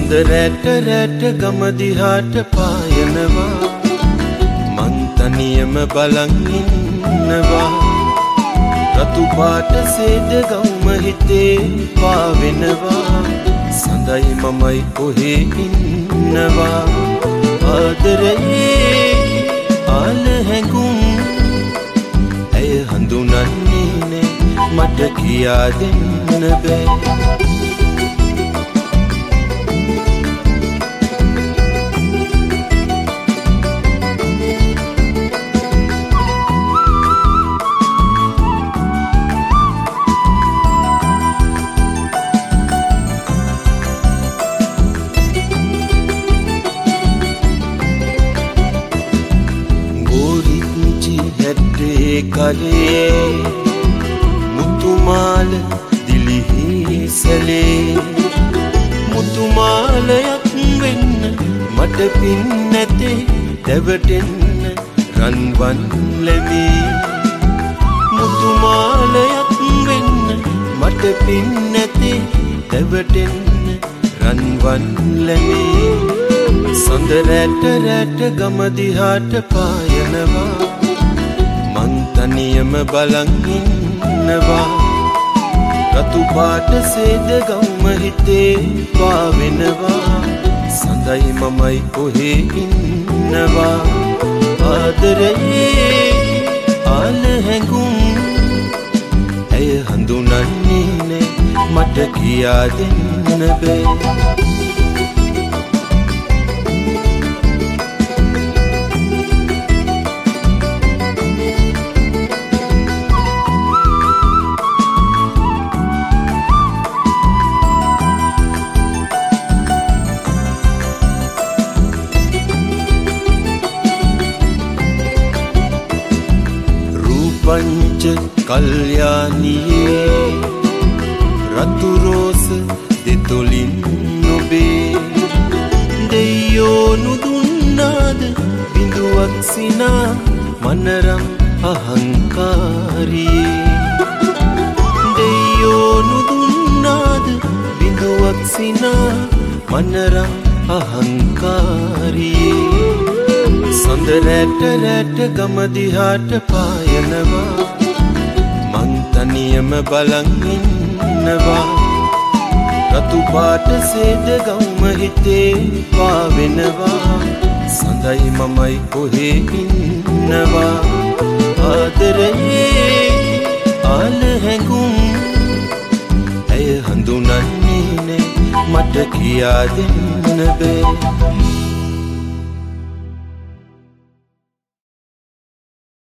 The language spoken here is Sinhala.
සඳ රැට රැට ගම දිහාට පායනවා මං තනියම බලන් ඉන්නවා රතු පාට සේද ගවුම හිතේ පාවෙනවා සඳයි මමයි කොහේ ඉන්නවා ආදරේ ආල හැඟුම් ඇය හඳුනන්නේ නෑ මට කියා දෙන්න බෑ කලේ මුතුමාල දිලිහි සැලේ මුතුමාලයක් වෙන්න මට පින් නැතේ දැවටෙන්න රන්වන් ලැබේ මුතුමාලයක් වෙන්න මට පින් නැතේ දැවටෙන්න රන්වන් ලැබේ සඳ රැට රැට ගම දිහාට පායනවා මං තනියම බලන් ඉන්නවා රතු පාට සේද ගවුම හිතේ පාවෙනවා සඳයි මමයි කොහේ ඉන්නවා ආදරේ ආල හැඟුම් ඇය හඳුනන්නේ නෑ මට කියා දෙන්න බෑ පංච කල්යාණියේ රතු රෝස දෙතොලින් නොබේ දෙයෝ නුදුන්නාද බිඳුවක් සිනා මනරම් අහංකාරියේ දෙයෝ නුදුන්නාද බිඳුවක් සිනා මනරම් අහංකාරියේ සඳ රැට රැට ගම දිහාට පායනවා මං තනියම බලන් ඉන්නවා රතු පාට සේද ගවුම හිතේ පාවෙනවා සඳයි මමයි කොහේ ඉන්නවා ආදරේ ආල හැඟුම් ඇය හඳුනන්නේ නෑ මට කියා දෙන්න බෑ